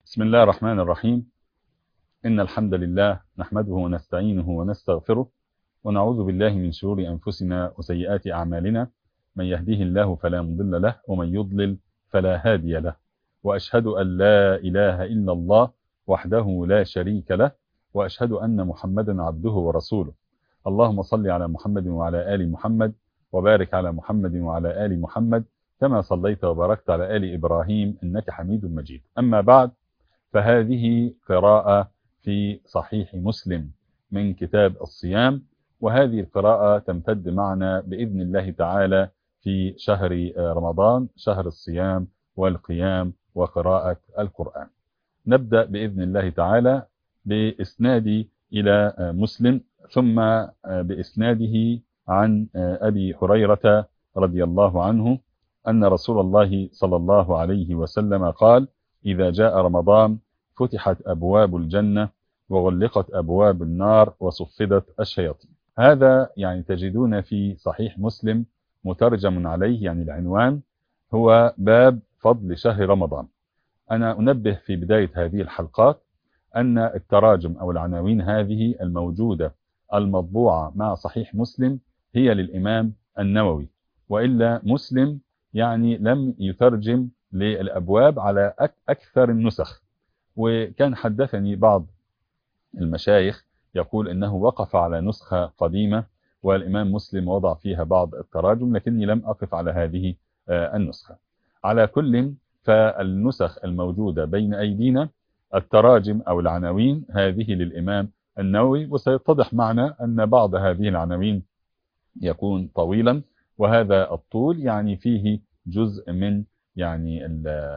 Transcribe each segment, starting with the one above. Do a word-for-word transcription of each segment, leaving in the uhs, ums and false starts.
بسم الله الرحمن الرحيم. إن الحمد لله نحمده ونستعينه ونستغفره ونعوذ بالله من شرور أنفسنا وسيئات أعمالنا. من يهديه الله فلا مضل له ومن يضلل فلا هادي له، وأشهد أن لا إله إلا الله وحده لا شريك له، وأشهد أن محمدا عبده ورسوله. اللهم صل على محمد وعلى آل محمد وبارك على محمد وعلى آل محمد كما صليت وباركت على آل إبراهيم إنك حميد مجيد. أما بعد، فهذه قراءة في صحيح مسلم من كتاب الصيام، وهذه القراءة تمتد معنا بإذن الله تعالى في شهر رمضان، شهر الصيام والقيام وقراءة القرآن. نبدأ بإذن الله تعالى بإسنادي إلى مسلم، ثم بإسناده عن أبي هريرة رضي الله عنه أن رسول الله صلى الله عليه وسلم قال: إذا جاء رمضان فتحت أبواب الجنة وغلقت أبواب النار وصفدت الشياطين. هذا يعني تجدون في صحيح مسلم مترجم عليه، يعني العنوان هو باب فضل شهر رمضان. أنا أنبه في بداية هذه الحلقات أن التراجم أو العناوين هذه الموجودة المطبوعة مع صحيح مسلم هي للإمام النووي، وإلا مسلم يعني لم يترجم للأبواب على أكثر النسخ. وكان حدثني بعض المشايخ يقول إنه وقف على نسخة قديمة والإمام مسلم وضع فيها بعض التراجم، لكني لم أقف على هذه النسخة. على كل، فالنسخ الموجودة بين أيدينا التراجم أو العناوين هذه للإمام النووي، وسيتضح معنا أن بعض هذه العناوين يكون طويلا، وهذا الطول يعني فيه جزء من يعني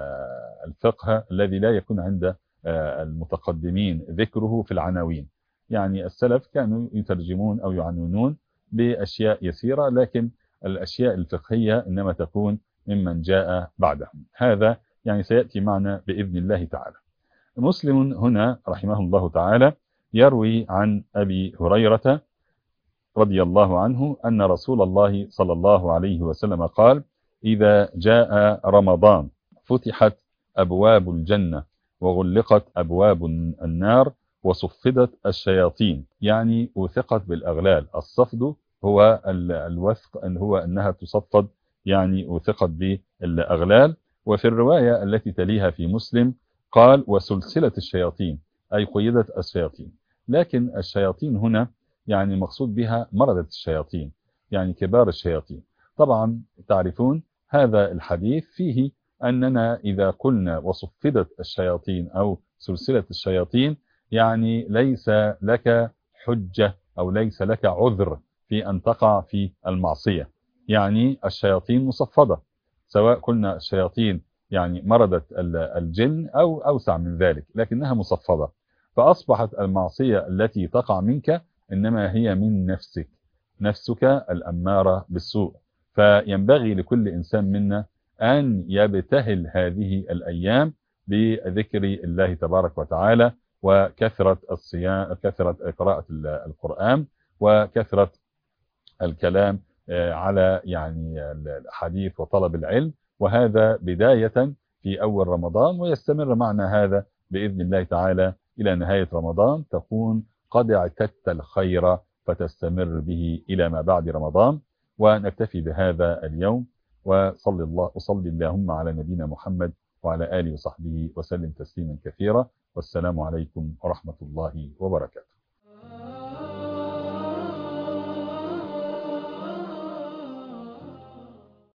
الفقه الذي لا يكون عند المتقدمين ذكره في العناوين. يعني السلف كانوا يترجمون أو يعنونون بأشياء يسيرة، لكن الأشياء الفقهية إنما تكون ممن جاء بعدهم. هذا يعني سيأتي معنا بإذن الله تعالى. مسلم هنا رحمه الله تعالى يروي عن أبي هريرة رضي الله عنه أن رسول الله صلى الله عليه وسلم قال: إذا جاء رمضان فتحت أبواب الجنة وغلقت أبواب النار وصفدت الشياطين. يعني وثقت بالأغلال. الصفد هو الوثق، أن هو أنها تصفد، يعني وثقت بالأغلال. وفي الرواية التي تليها في مسلم قال: وسلسلة الشياطين، أي قيدت الشياطين. لكن الشياطين هنا يعني مقصود بها مردة الشياطين، يعني كبار الشياطين. طبعا تعرفون هذا الحديث فيه أننا إذا قلنا وصفدت الشياطين أو سلسلة الشياطين، يعني ليس لك حجة أو ليس لك عذر في أن تقع في المعصية. يعني الشياطين مصفدة، سواء قلنا الشياطين يعني مردة الجن أو أوسع من ذلك، لكنها مصفدة. فأصبحت المعصية التي تقع منك إنما هي من نفسك، نفسك الأمارة بالسوء. فينبغي لكل إنسان منا أن يبتهل هذه الأيام بذكر الله تبارك وتعالى، وكثرة الصيام، كثرة قراءة القرآن، وكثرة الكلام على يعني الحديث وطلب العلم. وهذا بداية في أول رمضان، ويستمر معنا هذا بإذن الله تعالى إلى نهاية رمضان، تكون قد اعتدت الخير فتستمر به إلى ما بعد رمضان. ونكتفي بهذا اليوم، وصلى الله وصلي اللهم على نبينا محمد وعلى آله وصحبه وسلم تسليما كثيرا. والسلام عليكم ورحمة الله وبركاته.